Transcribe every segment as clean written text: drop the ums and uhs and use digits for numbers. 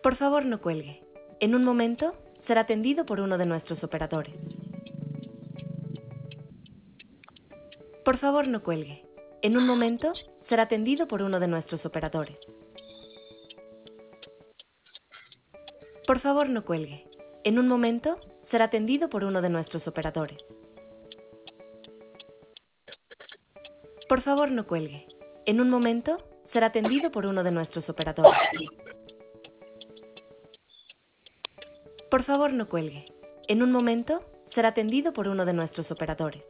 Por favor, no cuelgue. En un momento, será atendido por uno de nuestros operadores. Por favor, no cuelgue. En un momento, será atendido por uno de nuestros operadores. Por favor, no cuelgue. En un momento, será atendido por uno de nuestros operadores. Por favor, no cuelgue. En un momento, será atendido por uno de nuestros operadores. Por favor, no cuelgue. En un momento, será atendido por uno de nuestros operadores.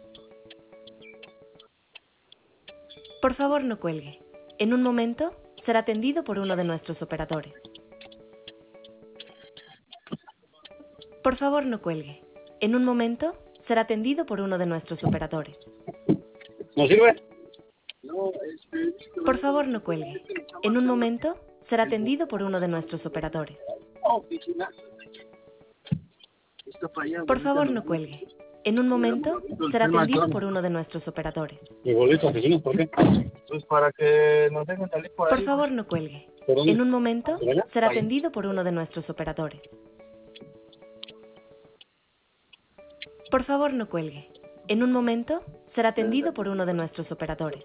Por favor, no cuelgue. En un momento, será atendido por uno de nuestros operadores. Por favor, no cuelgue. En un momento, será atendido por uno de nuestros operadores. ¿No sirve? Por favor, no cuelgue. En un momento, será atendido por uno de nuestros operadores. Por favor, no cuelgue. En un momento, será atendido por uno de nuestros operadores. Mi boleto, oficinas, ¿por qué? Pues para que nos dejen salir por ahí. Por favor, no cuelgue. ¿Por dónde? En un momento, ¿Por allá? será Ahí. atendido por uno de nuestros operadores. Por favor, no cuelgue. En un momento, será atendido por uno de nuestros operadores.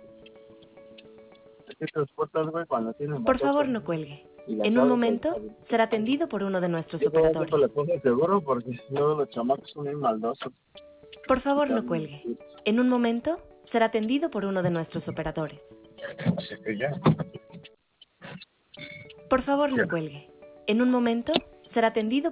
Es que tus puertas, güey, cuando tienen Por motor, favor, no cuelgue. y las En un abres, momento, ahí está. será atendido por uno de nuestros Yo por eso operadores. le puse seguro porque luego los chamacos son bien maldosos. Por favor, no cuelgue. En un momento, será atendido por uno de nuestros operadores. Así que ya. Por favor, no cuelgue. En un momento, será atendido por